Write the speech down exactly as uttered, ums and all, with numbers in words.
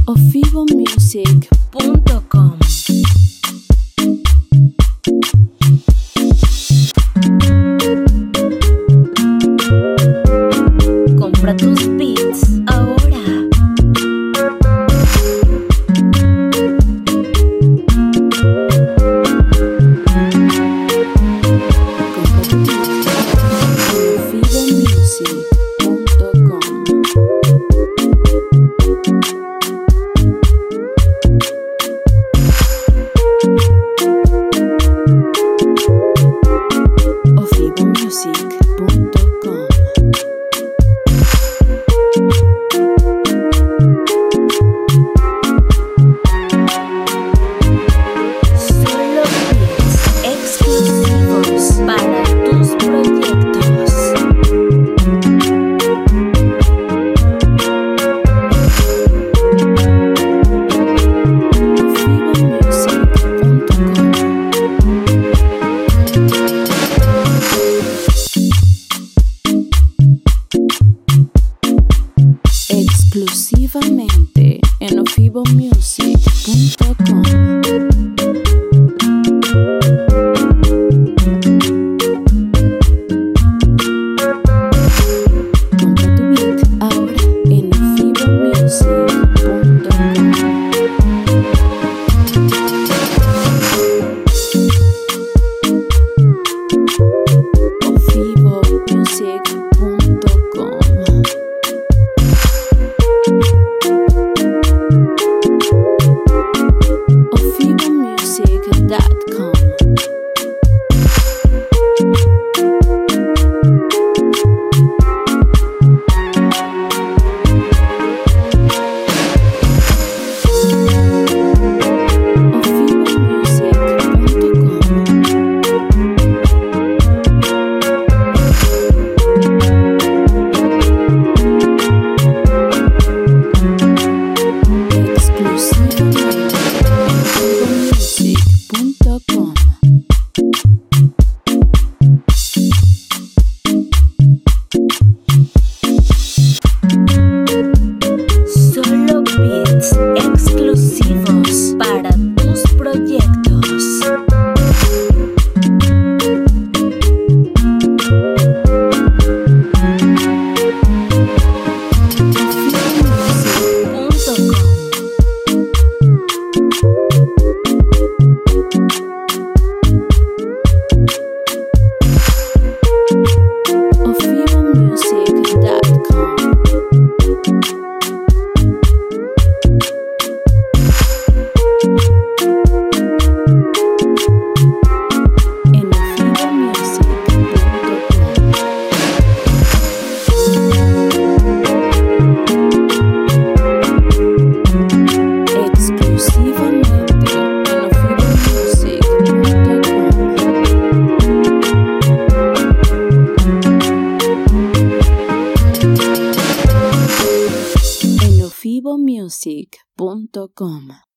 ofivo music punto com. Compra tus beats ahora. Exclusivamente en ofivo music punto com. Compra tu beat ahora en ofivo music punto com. ofivo music punto com. ofivo music punto com. Solo beats exclusivos para tus proyectos. ofivo music punto com. ofivo music punto com.